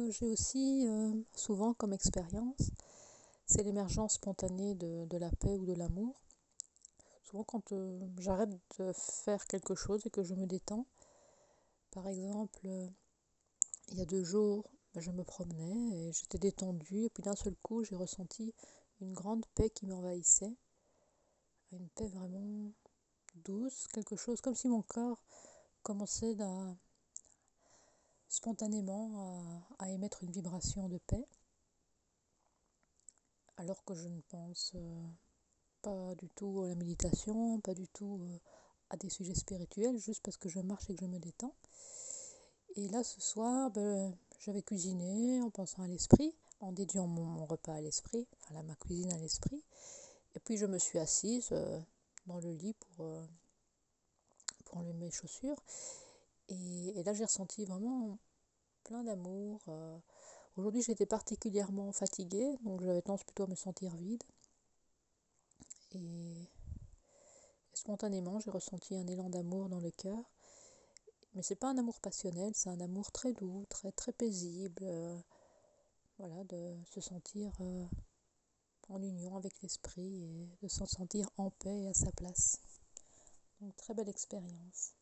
j'ai aussi souvent comme expérience, c'est l'émergence spontanée de la paix ou de l'amour. Souvent quand j'arrête de faire quelque chose et que je me détends, par exemple, il y a 2 jours, je me promenais et j'étais détendue et puis d'un seul coup, j'ai ressenti une grande paix qui m'envahissait, une paix vraiment douce, quelque chose comme si mon corps commençait spontanément à émettre une vibration de paix, alors que je ne pense pas du tout à la méditation, pas du tout à des sujets spirituels, juste parce que je marche et que je me détends. Et là, ce soir, j'avais cuisiné en pensant à l'esprit, en dédiant mon repas à l'esprit, enfin ma cuisine à l'esprit. Et puis je me suis assise dans le lit pour enlever mes chaussures. Et là, j'ai ressenti vraiment plein d'amour. Aujourd'hui, j'étais particulièrement fatiguée, donc j'avais tendance plutôt à me sentir vide. Et spontanément, j'ai ressenti un élan d'amour dans le cœur. Mais c'est pas un amour passionnel, c'est un amour très doux, très très paisible. Voilà, de se sentir en union avec l'esprit et de se sentir en paix et à sa place. Donc très belle expérience.